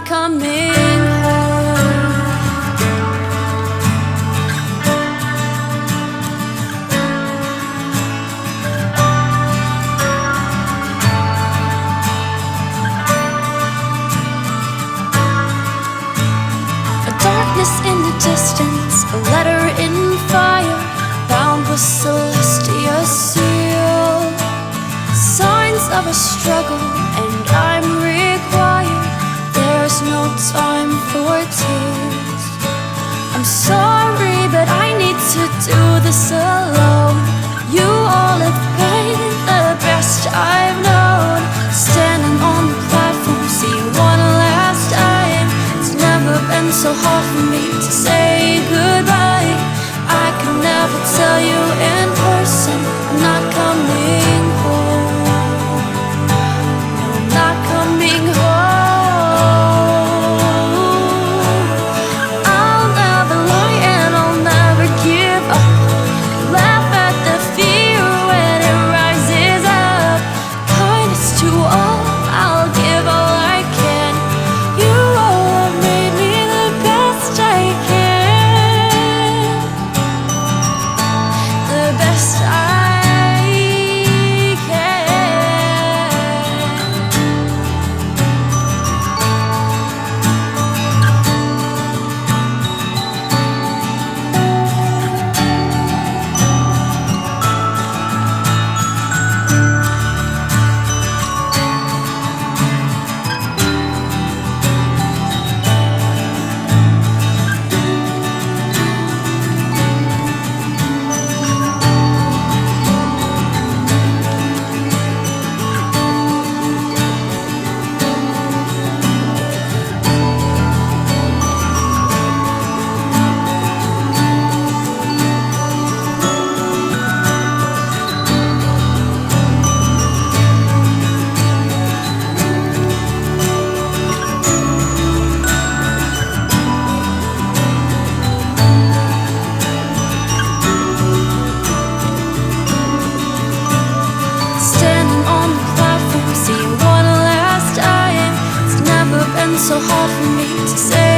coming home. A darkness in the distance, a letter in fire, bound with celestial seal. Signs of a struggle, and I'm required. There's no time for tears. I'm sorry, but I need to do this alone. You all have been the best I've known. Standing on the platform, see you one last time. It's never been so hard for me to say goodbye. I can never tell you in person I'm not coming home. No, I'm not coming home. I'll never lie and I'll never give up. Laugh at the fear when it rises up. Kindness to all, I'll give all I can. You all have made me the best I can. The best I can. So hard for me to say